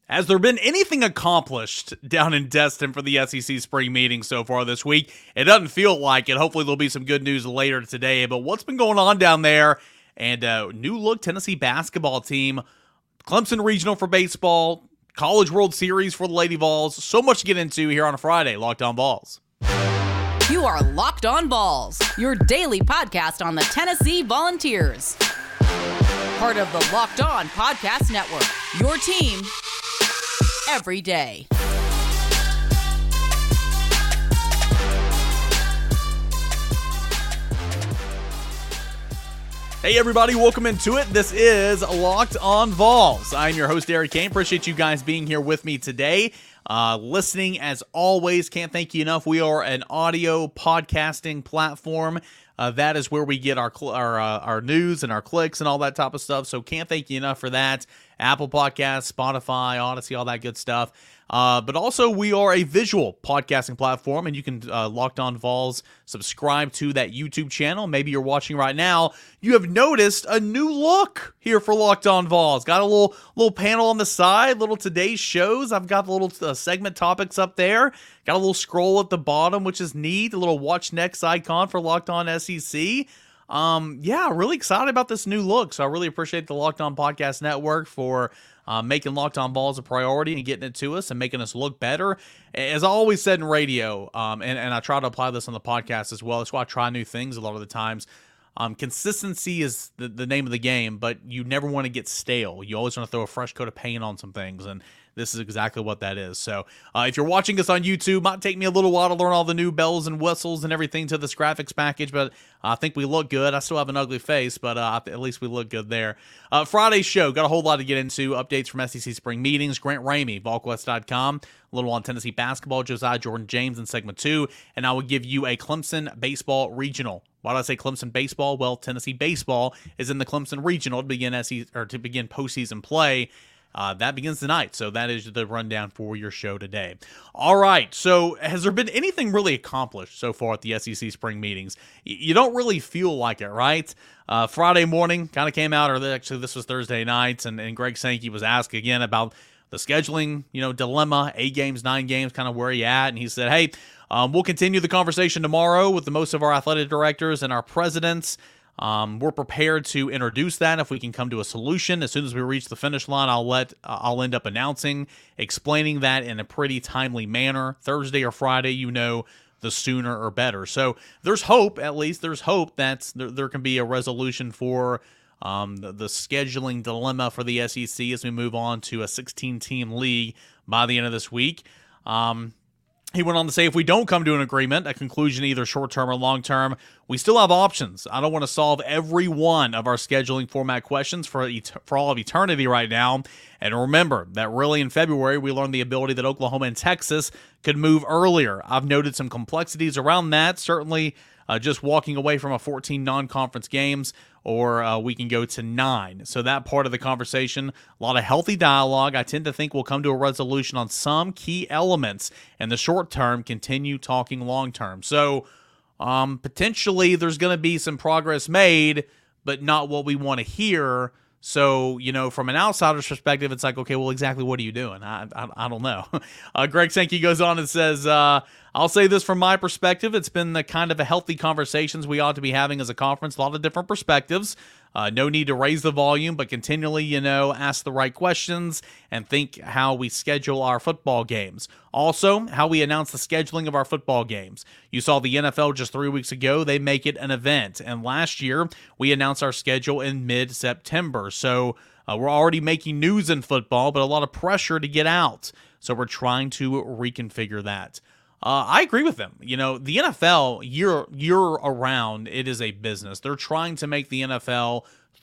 Has there been anything accomplished down in Destin for the SEC spring meeting so far this week? It doesn't feel like it. Hopefully there'll be some good news later today. But what's been going on down there? And new look Tennessee basketball team, Clemson Regional for baseball, College World Series for the Lady Vols. So much to get into here on a Friday. Locked On Vols. You are Locked On Vols, your daily podcast on the Tennessee Volunteers. Part of the Locked On Podcast Network, your team every day. Hey everybody, welcome into it. This is Locked On Vols. I'm your host, Eric Kane. Appreciate you guys being here with me today. Listening as always, can't thank you enough. We are an audio podcasting platform. That is where we get our news and our clicks and all that type of stuff. So can't thank you enough for that. Apple Podcasts, Spotify, Odyssey, all that good stuff. But also we are a visual podcasting platform, and you can Locked On Vols subscribe to that YouTube channel. Maybe you're watching right now. You have noticed a new look here for Locked On Vols. Got a little panel on the side, little today's shows. I've got the little segment topics up there. Got a little scroll at the bottom, which is neat. A little watch next icon for Locked On SEC. Really excited about this new look. So I really appreciate the Locked On Podcast Network for making Locked On Vols a priority and getting it to us and making us look better. As I always said in radio, and I try to apply this on the podcast as well. That's why I try new things a lot of the times. Consistency is the name of the game, but you never want to get stale. You always want to throw a fresh coat of paint on some things, and this is exactly what that is. So if you're watching us on YouTube, might take me a little while to learn all the new bells and whistles and everything to this graphics package, but I think we look good. I still have an ugly face, but at least we look good there. Friday's show, got a whole lot to get into. Updates from SEC spring meetings. Grant Ramey, VolQuest.com. A little on Tennessee basketball, Josiah Jordan James in segment 2, and I will give you a Clemson baseball regional. Why did I say Clemson baseball? Well, Tennessee baseball is in the Clemson regional to begin postseason play. That begins tonight, so that is the rundown for your show today. All right, so has there been anything really accomplished so far at the SEC spring meetings? You don't really feel like it, right? Friday morning kind of came out, or actually this was Thursday night, and Greg Sankey was asked again about the scheduling, dilemma, 8 games, 9 games, kind of where you at, and he said, hey, we'll continue the conversation tomorrow with most of our athletic directors and our presidents. We're prepared to introduce that if we can come to a solution. As soon as we reach the finish line, I'll end up announcing, explaining that in a pretty timely manner. Thursday or Friday, the sooner or better. So there's hope, at least. There's hope that there can be a resolution for the scheduling dilemma for the SEC as we move on to a 16-team league by the end of this week. He went on to say, if we don't come to an agreement, a conclusion either short-term or long-term, we still have options. I don't want to solve every one of our scheduling format questions for all of eternity right now. And remember that really in February, we learned the ability that Oklahoma and Texas could move earlier. I've noted some complexities around that, certainly just walking away from 14 non-conference games, or we can go to 9. So that part of the conversation, a lot of healthy dialogue. I tend to think we'll come to a resolution on some key elements in the short term, continue talking long term. So potentially there's going to be some progress made, but not what we want to hear. So, from an outsider's perspective, it's like, okay, well, exactly what are you doing? I don't know. Greg Sankey goes on and says, I'll say this from my perspective. It's been the kind of a healthy conversations we ought to be having as a conference, a lot of different perspectives. No need to raise the volume, but continually, ask the right questions and think how we schedule our football games. Also, how we announce the scheduling of our football games. You saw the NFL just 3 weeks ago. They make it an event. And last year, we announced our schedule in mid-September. So we're already making news in football, but a lot of pressure to get out. So we're trying to reconfigure that. I agree with them. The NFL, year around, it is a business. They're trying to make the NFL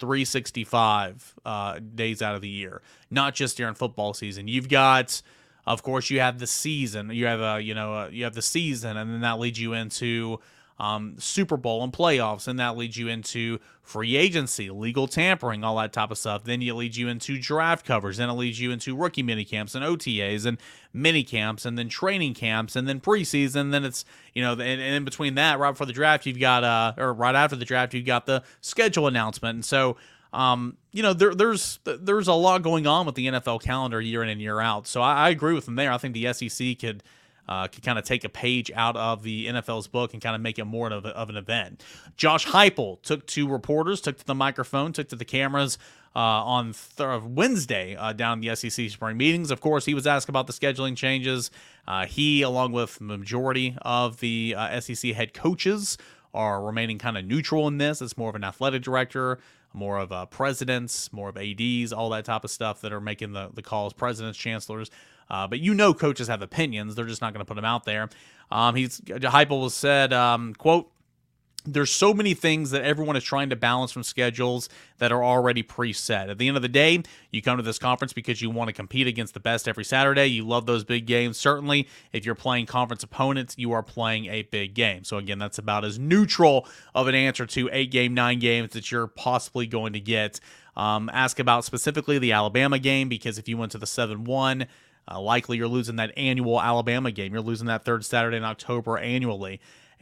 365 days out of the year, not just during football season. You've got, of course, you have the season. You have you have the season, and then that leads you into Super Bowl and playoffs, and that leads you into free agency, legal tampering, all that type of stuff. Then it leads you into draft covers, then it leads you into rookie mini camps and OTAs and mini camps, and then training camps, and then preseason. Then it's and in between that, right before the draft, you've got or right after the draft, you've got the schedule announcement. And so There's a lot going on with the NFL calendar year in and year out. So I agree with them there. I think the SEC could kind of take a page out of the NFL's book and kind of make it more of an event. Josh Heupel took to reporters, took to the microphone, took to the cameras on Wednesday down in the SEC spring meetings. Of course, he was asked about the scheduling changes. He, along with the majority of the SEC head coaches, are remaining kind of neutral in this. It's more of an athletic director, more of presidents, more of ADs, all that type of stuff that are making the calls, presidents, chancellors. But coaches have opinions. They're just not going to put them out there. Heupel was said, quote, "There's so many things that everyone is trying to balance from schedules that are already preset. At the end of the day, you come to this conference because you want to compete against the best every Saturday. You love those big games. Certainly, if you're playing conference opponents, you are playing a big game." So again, that's about as neutral of an answer to 9 games that you're possibly going to get. Ask about specifically the Alabama game, because if you went to the 7-1, likely you're losing that annual Alabama game. You're losing that third Saturday in October annually.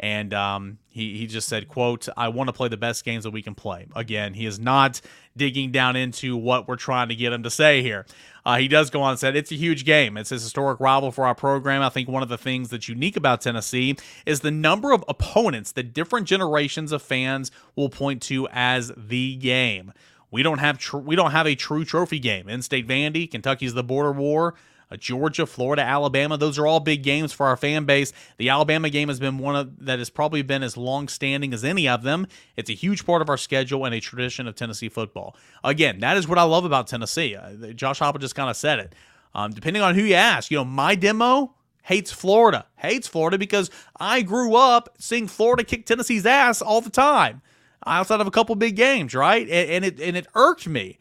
And he just said, quote, "I want to play the best games that we can play." Again, he is not digging down into what we're trying to get him to say here. He does go on and said, "It's a huge game. It's a historic rival for our program. I think one of the things that's unique about Tennessee is the number of opponents that different generations of fans will point to as the game. We don't have a true trophy game. In-state Vandy, Kentucky's the Border War, Georgia, Florida, Alabama, those are all big games for our fan base. The Alabama game has been one that has probably been as long-standing as any of them. It's a huge part of our schedule and a tradition of Tennessee football." Again, that is what I love about Tennessee. Josh Heupel just kind of said it. Depending on who you ask, my demo hates Florida because I grew up seeing Florida kick Tennessee's ass all the time, outside of a couple big games, right? And it irked me.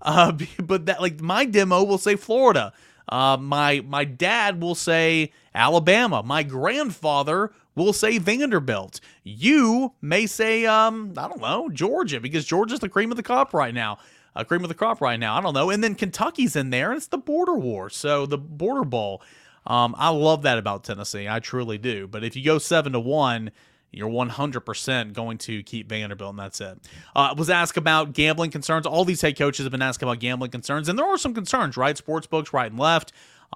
But that, my demo will say Florida. My dad will say Alabama. My grandfather will say Vanderbilt. You may say, I don't know, Georgia, because Georgia's the cream of the crop right now. I don't know. And then Kentucky's in there, and it's the Border War, so the Border Bowl. I love that about Tennessee. I truly do. But if you go 7-1, you're 100% going to keep Vanderbilt, and that's it. Was asked about gambling concerns. All these head coaches have been asked about gambling concerns, and there are some concerns, right? Sports books right and left.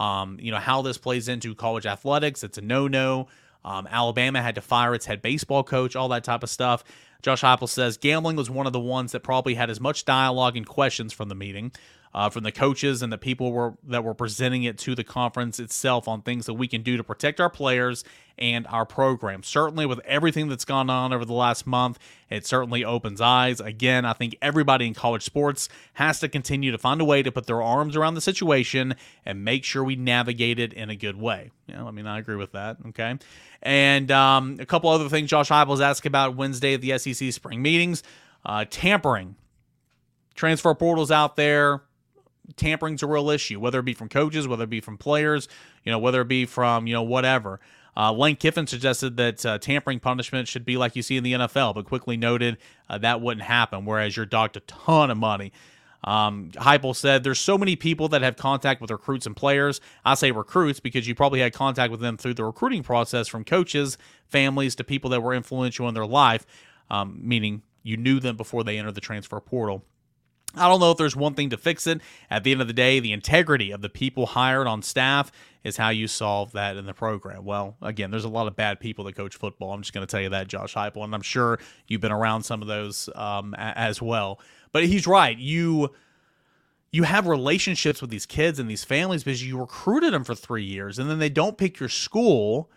How this plays into college athletics. It's a no-no. Alabama had to fire its head baseball coach, all that type of stuff. Josh Heupel says gambling was one of the ones that probably had as much dialogue and questions from the meeting, from the coaches and the people that were presenting it to the conference itself on things that we can do to protect our players and our program. Certainly with everything that's gone on over the last month, it certainly opens eyes. Again, I think everybody in college sports has to continue to find a way to put their arms around the situation and make sure we navigate it in a good way. I agree with that, okay? And a couple other things Josh Heupel was asked about Wednesday at the SEC spring meetings. Tampering. Transfer portals out there. Tampering's a real issue, whether it be from coaches, whether it be from players, whether it be from, whatever. Lane Kiffin suggested that tampering punishment should be like you see in the NFL, but quickly noted that wouldn't happen, whereas you're docked a ton of money. Heupel said there's so many people that have contact with recruits and players. I say recruits because you probably had contact with them through the recruiting process, from coaches, families, to people that were influential in their life, meaning you knew them before they entered the transfer portal. I don't know if there's one thing to fix it. At the end of the day, the integrity of the people hired on staff is how you solve that in the program. Well, again, there's a lot of bad people that coach football. I'm just going to tell you that, Josh Heupel, and I'm sure you've been around some of those as well. But he's right. You have relationships with these kids and these families because you recruited them for 3 years, and then they don't pick your school,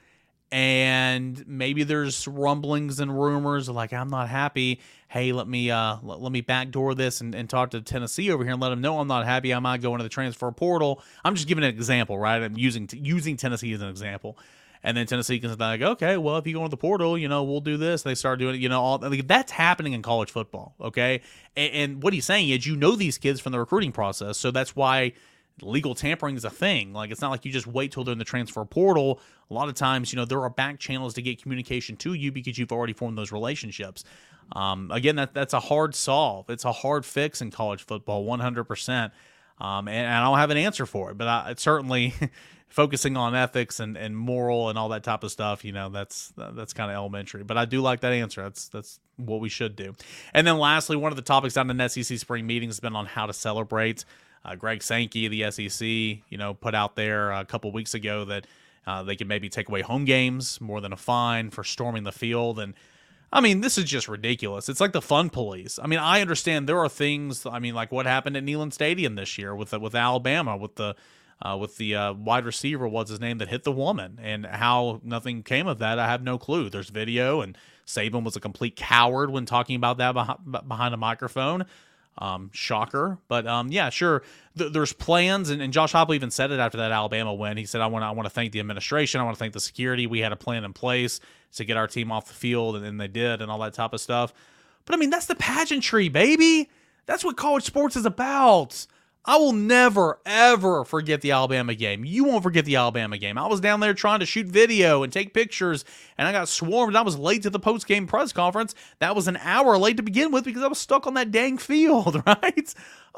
and maybe there's rumblings and rumors like, I'm not happy. Hey, let me backdoor this and talk to Tennessee over here and let them know I'm not happy. I might go into the transfer portal. I'm just giving an example, right? I'm using Tennessee as an example. And then Tennessee can say, like, okay, well, if you go into the portal, we'll do this. They start doing it, that's happening in college football, okay? And what he's saying is, these kids from the recruiting process, so that's why legal tampering is a thing. Like, it's not like you just wait till they're in the transfer portal. A lot of times, there are back channels to get communication to you because you've already formed those relationships. Again, that's a hard solve. It's a hard fix in college football, 100%. And I don't have an answer for it, but it's certainly focusing on ethics and moral and all that type of stuff, that's kind of elementary. But I do like that answer. That's what we should do. And then lastly, one of the topics down in the SEC spring meeting has been on how to celebrate. Greg Sankey of the SEC, put out there a couple weeks ago that they could maybe take away home games more than a fine for storming the field. And I mean, this is just ridiculous. It's like the fun police. I mean, I understand there are things. I mean, like what happened at Neyland Stadium this year with Alabama with the wide receiver, what's his name, that hit the woman, and how nothing came of that. I have no clue. There's video, and Saban was a complete coward when talking about that behind a microphone. Shocker, but yeah, sure. There's plans, and Josh Heupel even said it after that Alabama win. He said, "I want to thank the administration. I want to thank the security. We had a plan in place to get our team off the field, and they did, and all that type of stuff." But I mean, that's the pageantry, baby. That's what college sports is about. I will never, ever forget the Alabama game. You won't forget the Alabama game. I was down there trying to shoot video and take pictures, and I got swarmed. I was late to the post-game press conference. That was an hour late to begin with because I was stuck on that dang field, right?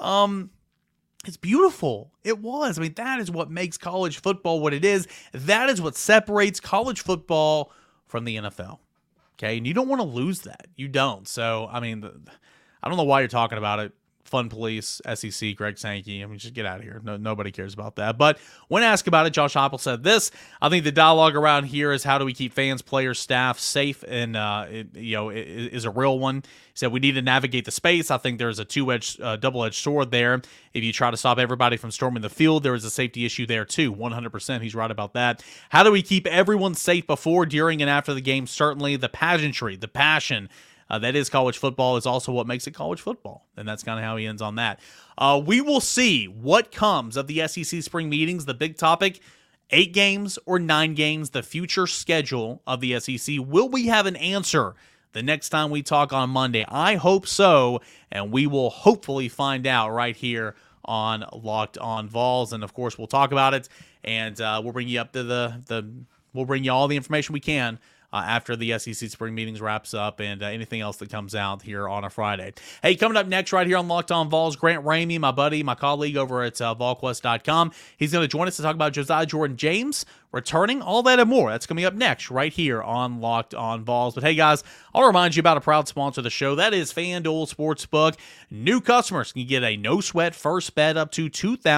It's beautiful. It was. I mean, that is what makes college football what it is. That is what separates college football from the NFL. Okay? And you don't want to lose that. You don't. So, I mean, I don't know why you're talking about it. Fun police, SEC, Greg Sankey. I mean, just get out of here. Nobody cares about that. But when asked about it, Josh Heupel said this: "I think the dialogue around here is how do we keep fans, players, staff safe, and is a real one." He said we need to navigate the space. I think there's a double-edged sword there. If you try to stop everybody from storming the field, there is a safety issue there too. 100%. He's right about that. How do we keep everyone safe before, during, and after the game? Certainly the pageantry, the passion. That is college football, is also what makes it college football. And that's kind of how he ends on that. We will see what comes of the SEC spring meetings. The big topic, 8 games or 9 games, the future schedule of the SEC. Will we have an answer the next time we talk on Monday? I hope so, and we will hopefully find out right here on Locked On Vols. And, of course, we'll talk about it, and we'll bring you up to we'll bring you all the information we can after the SEC spring meetings wraps up, and anything else that comes out here on a Friday. Hey, coming up next right here on Locked On Vols, Grant Ramey, my buddy, my colleague over at VolQuest.com. He's going to join us to talk about Josiah Jordan-James returning, all that and more. That's coming up next right here on Locked On Vols. But hey, guys, I'll remind you about a proud sponsor of the show. That is FanDuel Sportsbook. New customers can get a no-sweat first bet up to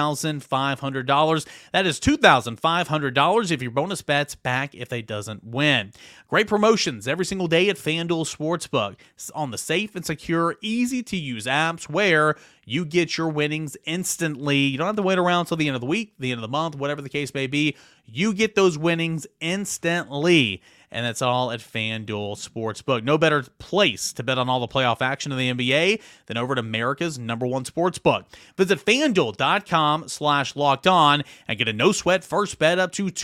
$2,500. That is $2,500 if your bonus bet's back if they doesn't win. Great promotions every single day at FanDuel Sportsbook. It's on the safe and secure, easy-to-use apps where you get your winnings instantly. You don't have to wait around until the end of the week, the end of the month, whatever the case may be. You get those winnings instantly, and that's all at FanDuel Sportsbook. No better place to bet on all the playoff action in the NBA than over at America's #1 sportsbook. Visit FanDuel.com/lockedon and get a no-sweat first bet up to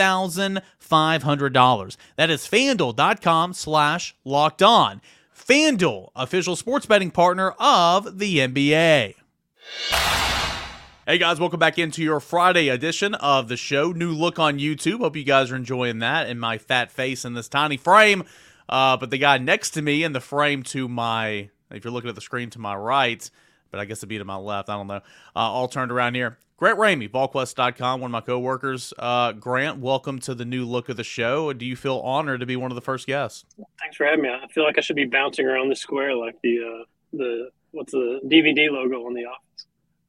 $2,500. That is FanDuel.com/lockedon. FanDuel, official sports betting partner of the NBA. Hey guys, welcome back into your Friday edition of the show. New look on YouTube. Hope you guys are enjoying that and my fat face in this tiny frame. But the guy next to me in the frame to my, if you're looking at the screen to my right, but I guess it'd be to my left, I don't know, all turned around here. Grant Ramey, VolQuest.com, one of my co-workers. Grant, welcome to the new look of the show. Do you feel honored to be one of the first guests? Thanks for having me. I feel like I should be bouncing around the square like the what's the DVD logo on The Office.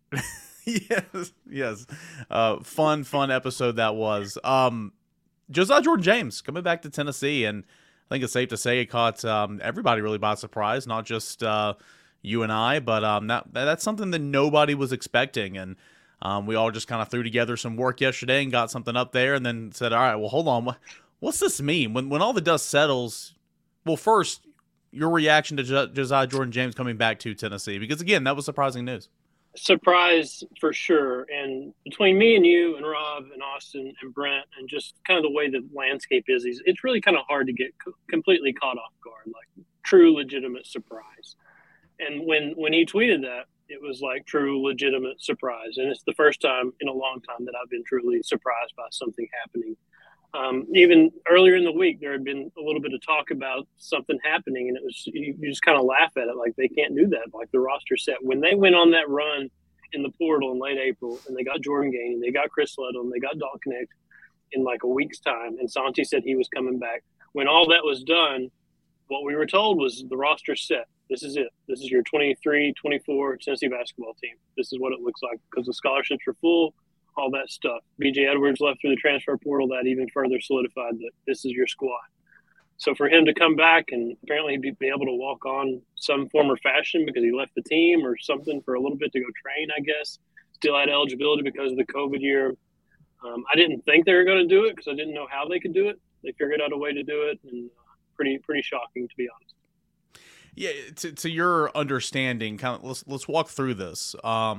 Yes. Fun episode that was. Josiah Jordan-James coming back to Tennessee, and I think it's safe to say it caught everybody really by surprise, not just you and I, but that's something that nobody was expecting, and we all just kind of threw together some work yesterday and got something up there, and then said, all right, well, hold on, what's this mean? When all the dust settles, well, first, your reaction to Josiah Jordan-James coming back to Tennessee, because, again, that was surprising news. Surprise for sure. And between me and you and Rob and Austin and Brent and just kind of the way the landscape is, it's really kind of hard to get completely caught off guard, like true legitimate surprise. And when he tweeted that, it was like true legitimate surprise. And it's the first time in a long time that I've been truly surprised by something happening. Even earlier in the week, there had been a little bit of talk about something happening, and it was you just kind of laugh at it like they can't do that, like the roster set. When they went on that run in the portal in late April, and they got Jordan Gainey, they got Chris Ledlum, they got Dalton Knecht in like a week's time, and Santi said he was coming back. When all that was done, what we were told was the roster's set. This is it. This is your 23-24 Tennessee basketball team. This is what it looks like because the scholarships are full, all that stuff. B.J. Edwards left through the transfer portal. That even further solidified that this is your squad. So for him to come back and apparently be able to walk on some form or fashion because he left the team or something for a little bit to go train, I guess, still had eligibility because of the COVID year. I didn't think they were going to do it because I didn't know how they could do it. They figured out a way to do it, and pretty shocking, to be honest. Yeah, to your understanding, kind of let's walk through this.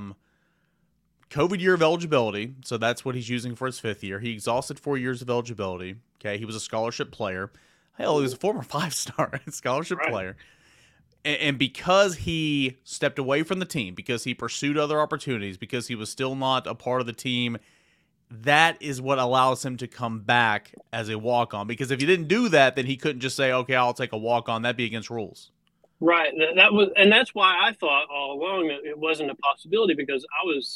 COVID year of eligibility, so that's what he's using for his fifth year. He exhausted 4 years of eligibility. Okay, he was a scholarship player. Hell, he was a former 5-star scholarship player. And because he stepped away from the team, because he pursued other opportunities, because he was still not a part of the team, that is what allows him to come back as a walk-on. Because if he didn't do that, then he couldn't just say, okay, I'll take a walk-on. That'd be against rules. Right. That was, and that's why I thought all along that it wasn't a possibility, because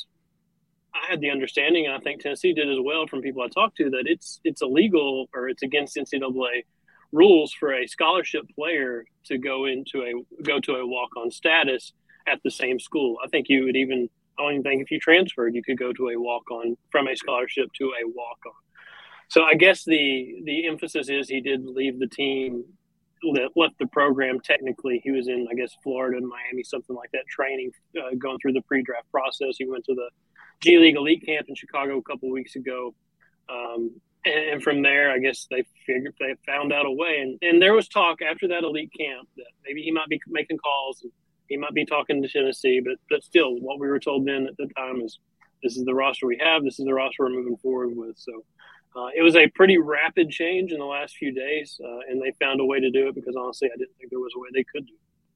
I had the understanding, and I think Tennessee did as well from people I talked to, that it's illegal or it's against NCAA rules for a scholarship player to go to a walk-on status at the same school. I think you would I don't even think if you transferred, you could go to a walk-on from a scholarship to a walk-on. So I guess the emphasis is he did leave the team, left the program technically. He was in, I guess, Florida and Miami, something like that, training, going through the pre-draft process. He went to the G League Elite Camp in Chicago a couple of weeks ago. And from there, I guess they found out a way. And there was talk after that elite camp that maybe he might be making calls and he might be talking to Tennessee. But still, what we were told then at the time is this is the roster we have. This is the roster we're moving forward with. So it was a pretty rapid change in the last few days, and they found a way to do it because, honestly, I didn't think there was a way they could do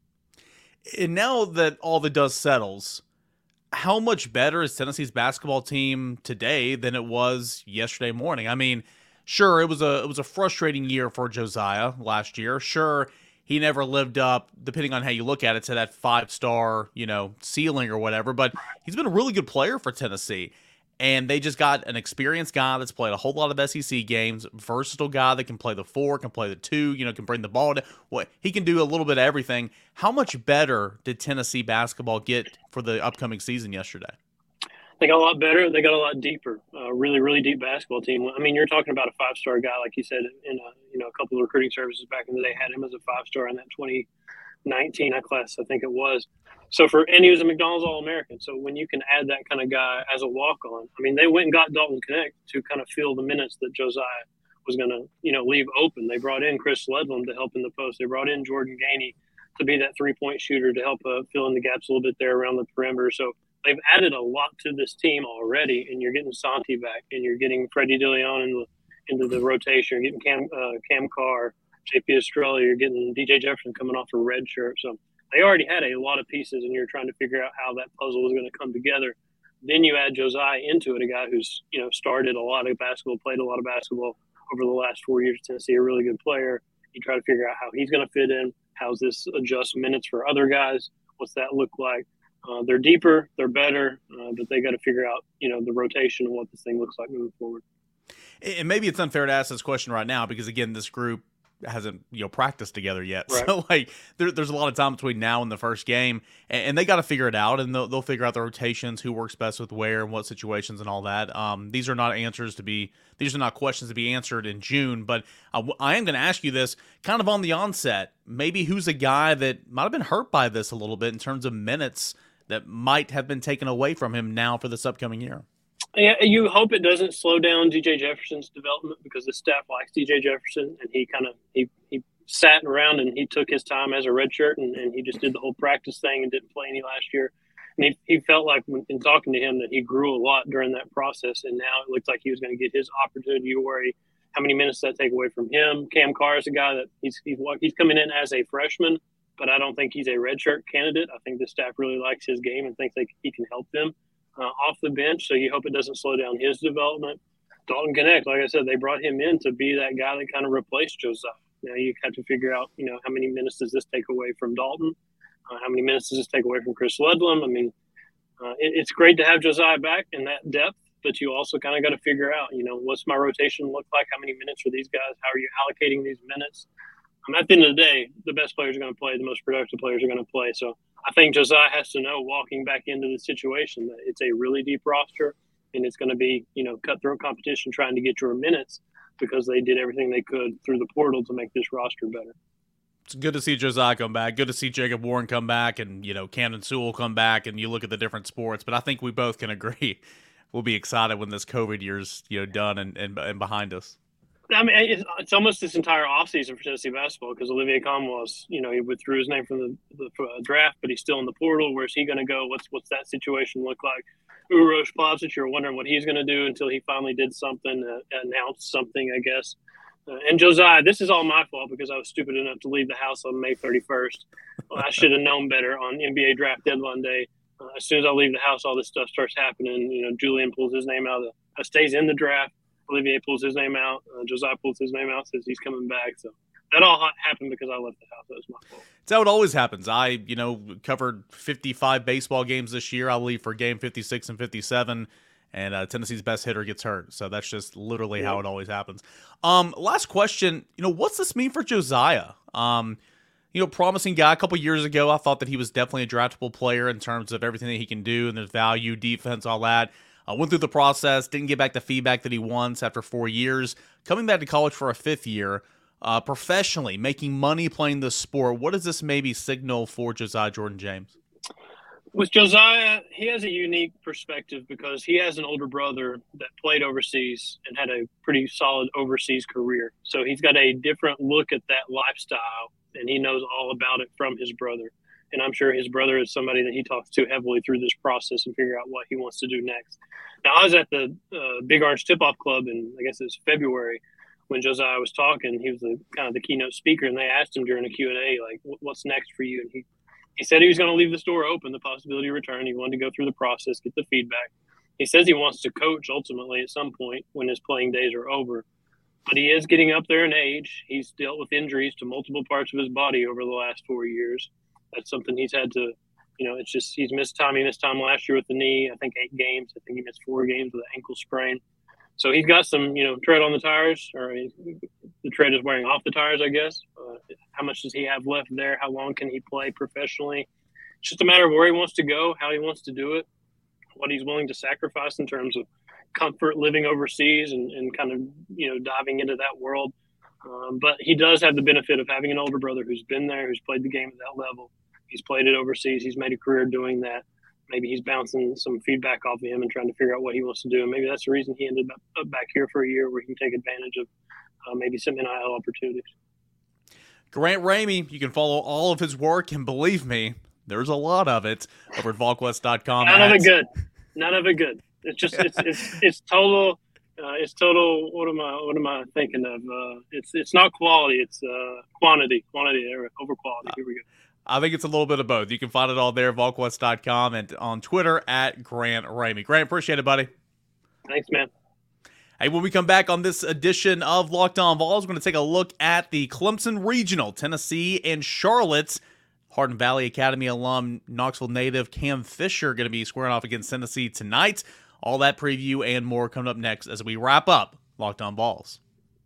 it. And now that all the dust settles, how much better is Tennessee's basketball team today than it was yesterday morning? I mean, sure, it was a frustrating year for Josiah last year. Sure, he never lived up, depending on how you look at it, to that 5-star, ceiling or whatever, but he's been a really good player for Tennessee. And they just got an experienced guy that's played a whole lot of SEC games, versatile guy that can play the 4, can play the 2, can bring the ball down. He can do a little bit of everything. How much better did Tennessee basketball get for the upcoming season yesterday? They got a lot better. They got a lot deeper. Really, really deep basketball team. I mean, you're talking about a 5-star guy, like you said, in a couple of recruiting services back in the day had him as a 5-star in that 2019 class, I think it was. So and he was a McDonald's All-American. So when you can add that kind of guy as a walk-on, I mean, they went and got Dalton Knecht to kind of fill the minutes that Josiah was going to, leave open. They brought in Chris Ledlum to help in the post. They brought in Jordan Gainey to be that 3-point shooter to help fill in the gaps a little bit there around the perimeter. So they've added a lot to this team already, and you're getting Santi back, and you're getting Freddie DeLeon into the rotation. You're getting Cam Carr, JP Estrella. You're getting DJ Jefferson coming off a red shirt. So they already had a lot of pieces, and you're trying to figure out how that puzzle was going to come together. Then you add Josiah into it, a guy who's started a lot of basketball, played a lot of basketball over the last 4 years at Tennessee, a really good player. You try to figure out how he's going to fit in. How's this adjust minutes for other guys? What's that look like? They're deeper, they're better, but they got to figure out the rotation and what this thing looks like moving forward. And maybe it's unfair to ask this question right now because, again, this group hasn't practiced together yet. Right. So there's a lot of time between now and the first game, and they got to figure it out, and they'll figure out the rotations, who works best with where and what situations and all that. These are not questions to be answered in June, but I am going to ask you this kind of on the onset. Maybe who's a guy that might have been hurt by this a little bit in terms of minutes that might have been taken away from him now for this upcoming year? Yeah, you hope it doesn't slow down DJ Jefferson's development because the staff likes DJ Jefferson, and he sat around and he took his time as a redshirt and he just did the whole practice thing and didn't play any last year. And he felt like in talking to him that he grew a lot during that process, and now it looks like he was going to get his opportunity. You worry how many minutes that take away from him. Cam Carr is a guy that he's coming in as a freshman, but I don't think he's a redshirt candidate. I think the staff really likes his game and thinks he can help them off the bench, so you hope it doesn't slow down his development. Dalton Knecht, like I said, they brought him in to be that guy that kind of replaced Josiah. Now you have to figure out, how many minutes does this take away from Dalton? How many minutes does this take away from Chris Ledlum? I mean, It's great to have Josiah back in that depth, but you also kind of got to figure out, what's my rotation look like? How many minutes are these guys? How are you allocating these minutes? At the end of the day, the best players are going to play. The most productive players are going to play. So I think Josiah has to know walking back into the situation that it's a really deep roster, and it's going to be, cutthroat competition trying to get your minutes because they did everything they could through the portal to make this roster better. It's good to see Josiah come back. Good to see Jacob Warren come back and, Camden Sewell come back, and you look at the different sports. But I think we both can agree we'll be excited when this COVID year's, done and behind us. I mean, it's almost this entire offseason for Tennessee basketball because Olivier Comwas, he withdrew his name from the draft, but he's still in the portal. Where's he going to go? What's that situation look like? Uroš Plazic, you're wondering what he's going to do until he finally did something, announced something, I guess. And Josiah, this is all my fault because I was stupid enough to leave the house on May 31st. Well, I should have known better on NBA draft deadline day. As soon as I leave the house, all this stuff starts happening. Julian pulls his name out stays in the draft. Olivier pulls his name out. Josiah pulls his name out, says he's coming back. So that all happened because I left the house. That was my fault. It's how it always happens. I, covered 55 baseball games this year. I'll leave for game 56 and 57. And Tennessee's best hitter gets hurt. So that's just literally how it always happens. Last question, what's this mean for Josiah? Promising guy. A couple years ago, I thought that he was definitely a draftable player in terms of everything that he can do and his value, defense, all that. Went through the process, didn't get back the feedback that he wants after 4 years. Coming back to college for a 5th year, professionally, making money playing this sport. What does this maybe signal for Josiah Jordan-James? With Josiah, he has a unique perspective because he has an older brother that played overseas and had a pretty solid overseas career. So he's got a different look at that lifestyle, and he knows all about it from his brother. And I'm sure his brother is somebody that he talks to heavily through this process and figure out what he wants to do next. Now, I was at the Big Orange Tip-Off Club in, I guess it was February, when Josiah was talking. He was kind of the keynote speaker, and they asked him during a Q&A, like, what's next for you? And he said he was going to leave this door open, the possibility of return. He wanted to go through the process, get the feedback. He says he wants to coach ultimately at some point when his playing days are over. But he is getting up there in age. He's dealt with injuries to multiple parts of his body over the last 4 years. That's something he's had to, it's just he's missed time. He missed time last year with the knee, I think 8 games. I think he missed 4 games with an ankle sprain. So he's got some, tread on the tires, or the tread is wearing off the tires, I guess. How much does he have left there? How long can he play professionally? It's just a matter of where he wants to go, how he wants to do it, what he's willing to sacrifice in terms of comfort living overseas and kind of, diving into that world. But he does have the benefit of having an older brother who's been there, who's played the game at that level. He's played it overseas. He's made a career doing that. Maybe he's bouncing some feedback off of him and trying to figure out what he wants to do. And maybe that's the reason he ended up back here for a year where he can take advantage of maybe some NIL opportunities. Grant Ramey, you can follow all of his work, and believe me, there's a lot of it over at VolQuest.com. None of it good. None of it good. It's just it's total. It's total. What am I thinking of? It's not quality. It's quantity. Quantity over quality. Here we go. I think it's a little bit of both. You can find it all there, VolQuest.com, and on Twitter at Grant Ramey. Grant, appreciate it, buddy. Thanks, man. Hey, when we come back on this edition of Locked On Vols, we're going to take a look at the Clemson Regional, Tennessee and Charlotte. Hardin Valley Academy alum, Knoxville native Cam Fisher going to be squaring off against Tennessee tonight. All that preview and more coming up next as we wrap up Locked On Vols.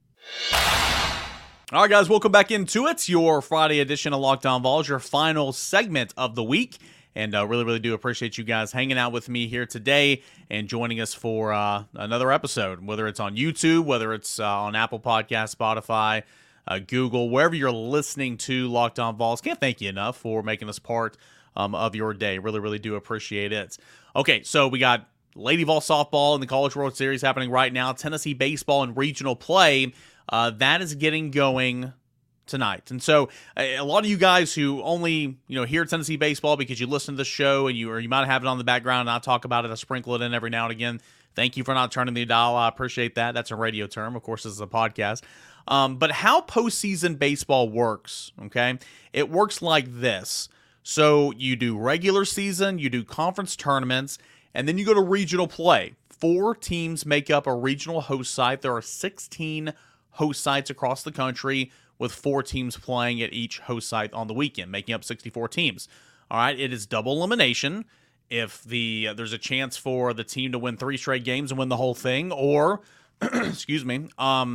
All right, guys, welcome back into it. Your Friday edition of Locked On Vols, your final segment of the week. And really do appreciate you guys hanging out with me here today and joining us for another episode, whether it's on YouTube, whether it's on Apple Podcasts, Spotify, Google, wherever you're listening to Locked On Vols. Can't thank you enough for making us part of your day. Really do appreciate it. Okay, so we got Lady Vol softball in the College World Series happening right now. Tennessee baseball and regional play. That is getting going tonight. And so a lot of you guys who only, hear Tennessee baseball because you listen to the show and you might have it on the background and I talk about it, I sprinkle it in every now and again. Thank you for not turning the dial. I appreciate that. That's a radio term. Of course, this is a podcast. But how postseason baseball works, okay? It works like this. So you do regular season, you do conference tournaments, and then you go to regional play. 4 teams make up a regional host site. There are 16 host sites across the country with 4 teams playing at each host site on the weekend, making up 64 teams. All right, it is double elimination. if there's a chance for the team to win 3 straight games and win the whole thing, or excuse me,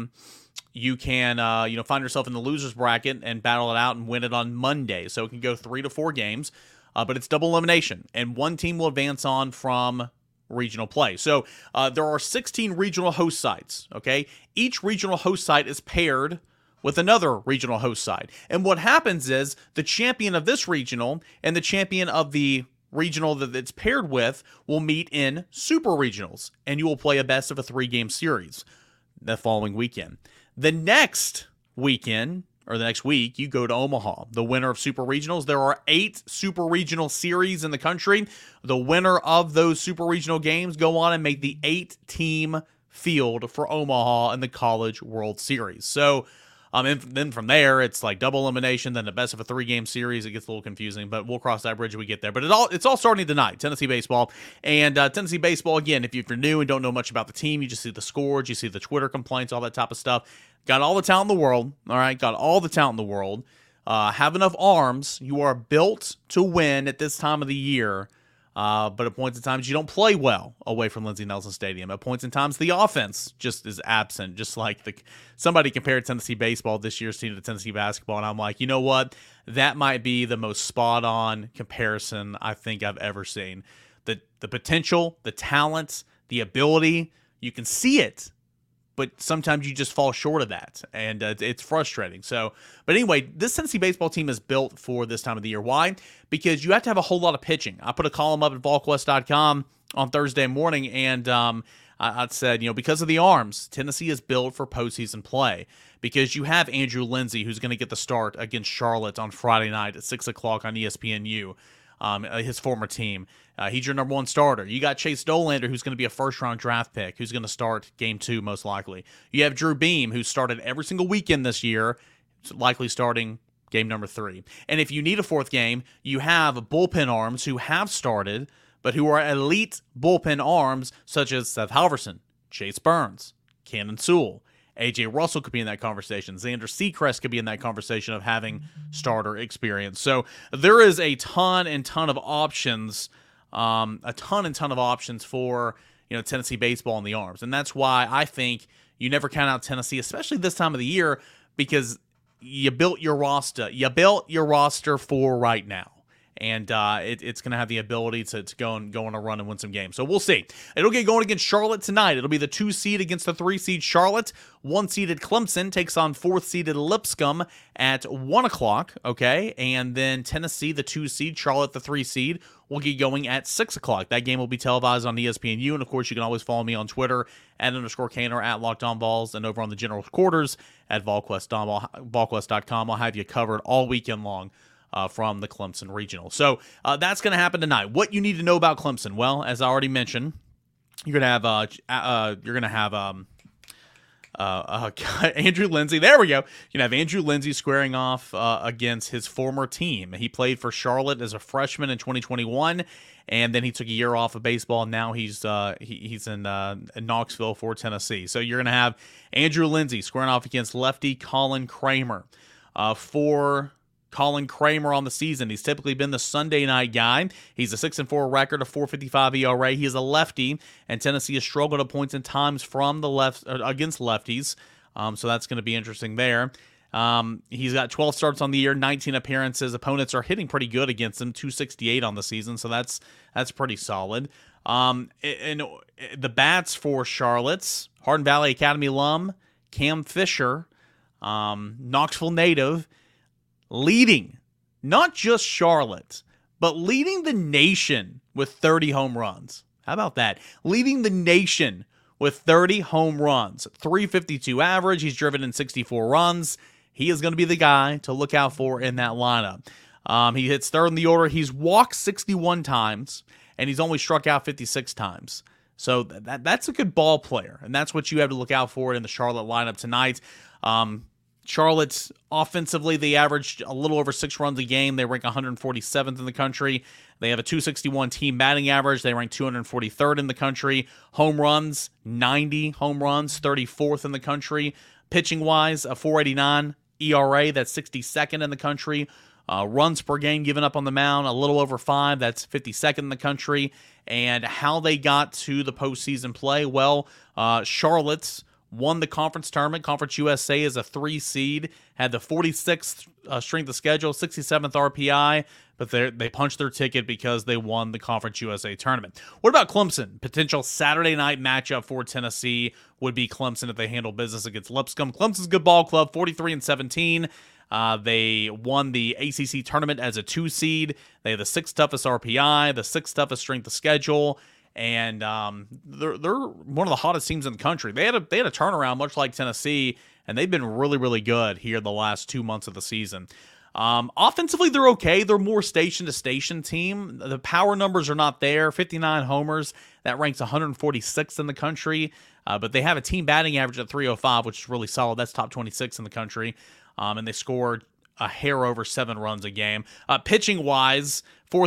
you can find yourself in the losers bracket and battle it out and win it on Monday. So it can go 3 to 4 games, but it's double elimination, and one team will advance on from regional play. So there are 16 regional host sites. Okay, each regional host site is paired with another regional host site, and what happens is the champion of this regional and the champion of the regional that it's paired with will meet in super regionals, and you will play a best of a 3-game series the following weekend. The next weekend, or the next week, you go to Omaha. The winner of super regionals, there are 8 super regional series in the country. The winner of those super regional games go on and make the 8-team field for Omaha in the College World Series. So, and then from there, it's like double elimination, then the best of a 3-game series. It gets a little confusing, but we'll cross that bridge when we get there. But it's all starting tonight, Tennessee baseball. And Tennessee baseball, again, if you're new and don't know much about the team, you just see the scores, you see the Twitter complaints, all that type of stuff. Got all the talent in the world, all right? Got all the talent in the world. Have enough arms. You are built to win at this time of the year. But at points in times, you don't play well away from Lindsey Nelson Stadium. At points in times, the offense just is absent. Just like somebody compared Tennessee baseball this year's team to Tennessee basketball, and I'm like, you know what? That might be the most spot-on comparison I think I've ever seen. The potential, the talent, the ability, you can see it, but sometimes you just fall short of that, and it's frustrating. So, but anyway, this Tennessee baseball team is built for this time of the year. Why? Because you have to have a whole lot of pitching. I put a column up at VolQuest.com on Thursday morning, and I said, because of the arms, Tennessee is built for postseason play. Because you have Andrew Lindsey, who's going to get the start against Charlotte on Friday night at 6 o'clock on ESPNU. His former team. He's your number 1 starter. You got Chase Dolander, who's going to be a first-round draft pick, who's going to start Game 2 most likely. You have Drew Beam, who started every single weekend this year, likely starting game number 3. And if you need a 4th game, you have bullpen arms who have started, but who are elite bullpen arms, such as Seth Halverson, Chase Burns, Cannon Sewell. A.J. Russell could be in that conversation. Xander Sechrest could be in that conversation of having starter experience. So there is a ton of options, for Tennessee baseball in the arms, and that's why I think you never count out Tennessee, especially this time of the year, because you built your roster. You built your roster for right now. And it's going to have the ability to go on a run and win some games. So we'll see. It'll get going against Charlotte tonight. It'll be the 2 seed against the 3 seed Charlotte. 1 seeded Clemson takes on 4th seeded Lipscomb at 1 o'clock. Okay. And then Tennessee, the 2 seed, Charlotte, the 3 seed, will get going at 6 o'clock. That game will be televised on ESPNU. And of course, you can always follow me on Twitter at _Caner at LockedOnVols, and over on the general quarters at VolQuest.com. I'll have you covered all weekend long. From the Clemson Regional. So that's going to happen tonight. What you need to know about Clemson? Well, as I already mentioned, you're going to have Andrew Lindsey. There we go. You're going to have Andrew Lindsey squaring off against his former team. He played for Charlotte as a freshman in 2021, and then he took a year off of baseball. Now he's in Knoxville for Tennessee. So you're going to have Andrew Lindsey squaring off against lefty Colin Kramer. For Colin Kramer on the season, he's typically been the Sunday night guy. He's a 6-4 record, a 4.55 ERA. He is a lefty, and Tennessee has struggled at points and times from the left against lefties. So that's going to be interesting there. He's got 12 starts on the year, 19 appearances. Opponents are hitting pretty good against him, 268 on the season, so that's pretty solid. And the bats for Charlotte's Hardin Valley Academy alum Cam Fisher, Knoxville native, leading not just Charlotte, but leading the nation with 30 home runs. How about that? Leading the nation with 30 home runs. 352 average. He's driven in 64 runs. He is going to be the guy to look out for in that lineup. He hits 3rd in the order. He's walked 61 times, and he's only struck out 56 times. So that's a good ball player, and that's what you have to look out for in the Charlotte lineup tonight. Charlotte's offensively, they averaged a little over 6 runs a game. They rank 147th in the country. They have a 261 team batting average. They rank 243rd in the country. Home runs, 90 home runs, 34th in the country. Pitching-wise, a 4.89 ERA, that's 62nd in the country. Runs per game given up on the mound, a little over 5. That's 52nd in the country. And how they got to the postseason play, well, Charlotte's won the conference tournament. Conference USA is a 3 seed, had the 46th strength of schedule, 67th RPI, but they punched their ticket because they won the Conference USA tournament. What about Clemson? Potential Saturday night matchup for Tennessee would be Clemson if they handle business against Lipscomb. Clemson's a good ball club, 43-17. They won the ACC tournament as a 2 seed. They have the 6th toughest RPI, the 6th toughest strength of schedule, and they're one of the hottest teams in the country. They had a turnaround, much like Tennessee, and they've been really, really good here the last 2 months of the season. Offensively, they're okay. They're more station-to-station team. The power numbers are not there. 59 homers. That ranks 146th in the country. But they have a team batting average at 305, which is really solid. That's top 26 in the country. And they scored a hair over 7 runs a game. Pitching-wise,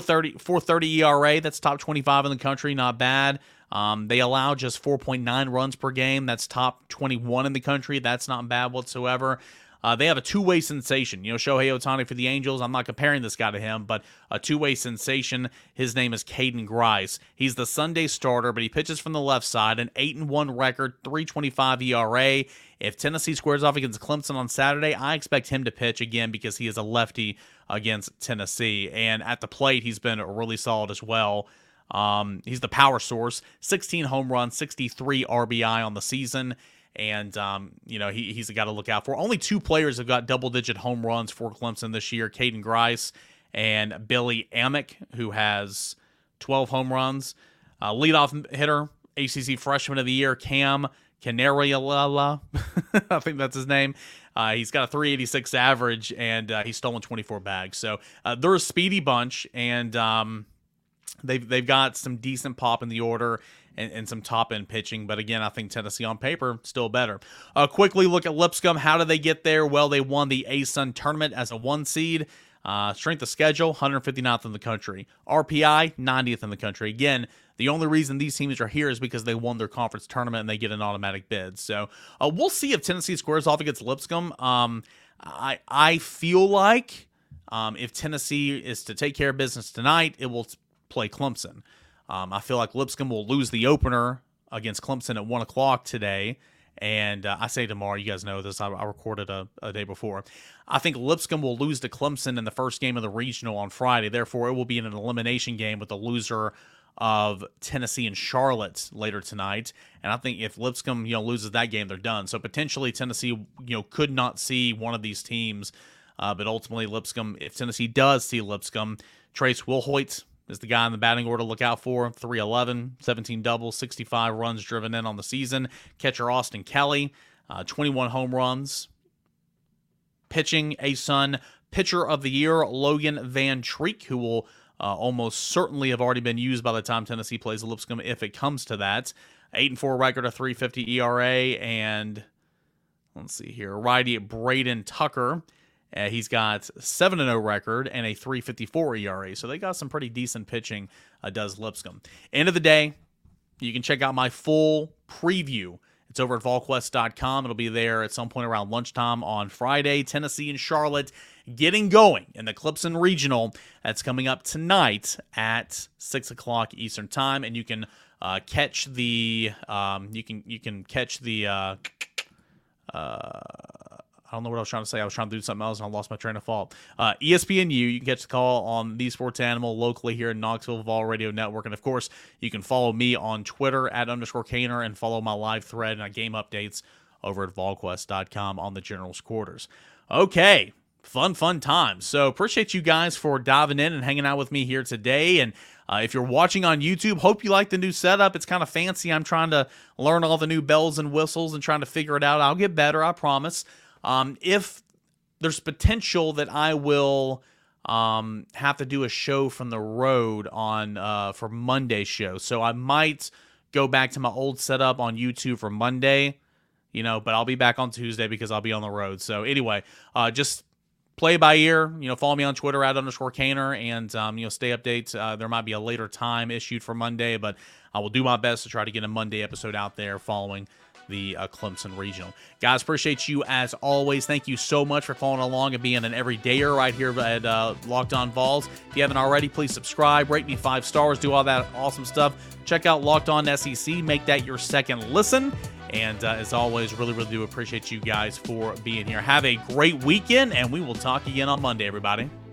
4.30 ERA. That's top 25 in the country. Not bad. They allow just 4.9 runs per game. That's top 21 in the country. That's not bad whatsoever. They have a two-way sensation. Shohei Ohtani for the Angels. I'm not comparing this guy to him, but a two-way sensation. His name is Caden Grice. He's the Sunday starter, but he pitches from the left side. An 8-1 record, 3.25 ERA. If Tennessee squares off against Clemson on Saturday, I expect him to pitch again because he is a lefty against Tennessee. And at the plate, he's been really solid as well. He's the power source. 16 home runs, 63 RBI on the season. And, he's a guy to look out for. Only 2 players have got double-digit home runs for Clemson this year, Caden Grice and Billy Amick, who has 12 home runs. Leadoff hitter, ACC Freshman of the Year, Cam Canarialala. I think that's his name. He's got a 386 average, and he's stolen 24 bags. So they're a speedy bunch, and they've got some decent pop in the order and some top-end pitching. But again, I think Tennessee on paper, still better. Quickly look at Lipscomb. How did they get there? Well, they won the ASUN tournament as a 1 seed. Strength of schedule, 159th in the country. RPI, 90th in the country. Again, the only reason these teams are here is because they won their conference tournament and they get an automatic bid. So we'll see if Tennessee squares off against Lipscomb. I feel like if Tennessee is to take care of business tonight, it will play Clemson. I feel like Lipscomb will lose the opener against Clemson at 1 o'clock today. And I say tomorrow, you guys know this, I recorded a day before. I think Lipscomb will lose to Clemson in the first game of the regional on Friday. Therefore, it will be in an elimination game with the loser of Tennessee and Charlotte later tonight. And I think if Lipscomb, loses that game, they're done. So potentially Tennessee, could not see one of these teams. But ultimately Lipscomb, if Tennessee does see Lipscomb, Trace Wilhoit is the guy in the batting order to look out for. 311, 17 doubles, 65 runs driven in on the season. Catcher Austin Kelly, 21 home runs. Pitching, ASUN Pitcher of the Year, Logan Van Treek, who will almost certainly have already been used by the time Tennessee plays Lipscomb if it comes to that. 8-4 record, a 3.50 ERA, and let's see here, righty Braden Tucker. He's got 7-0 record and a 3.54 ERA. So they got some pretty decent pitching, does Lipscomb. End of the day, you can check out my full preview. It's over at VolQuest.com. It'll be there at some point around lunchtime on Friday. Tennessee and Charlotte getting going in the Clemson Regional. That's coming up tonight at 6 o'clock Eastern Time. And you can catch the you can catch the I don't know what I was trying to say. I was trying to do something else and I lost my train of thought. ESPNU, you can catch the call on The Sports Animal locally here in Knoxville, Vol Radio Network. And of course, you can follow me on Twitter at _Caner and follow my live thread and game updates over at VolQuest.com on the General's Quarters. Okay, fun time. So appreciate you guys for diving in and hanging out with me here today. And if you're watching on YouTube, hope you like the new setup. It's kind of fancy. I'm trying to learn all the new bells and whistles and trying to figure it out. I'll get better, I promise. If there's potential that I will have to do a show from the road on for Monday's show. So I might go back to my old setup on YouTube for Monday, but I'll be back on Tuesday because I'll be on the road. So anyway, just play by ear, follow me on Twitter at _Caner and, stay updates. There might be a later time issued for Monday, but I will do my best to try to get a Monday episode out there following the Clemson Regional. Guys, appreciate you as always. Thank you so much for following along and being an everydayer right here at Locked On Vols. If you haven't already, please subscribe, rate me 5 stars, do all that awesome stuff. Check out Locked On SEC. Make that your second listen. And as always, really, really do appreciate you guys for being here. Have a great weekend, and we will talk again on Monday, everybody.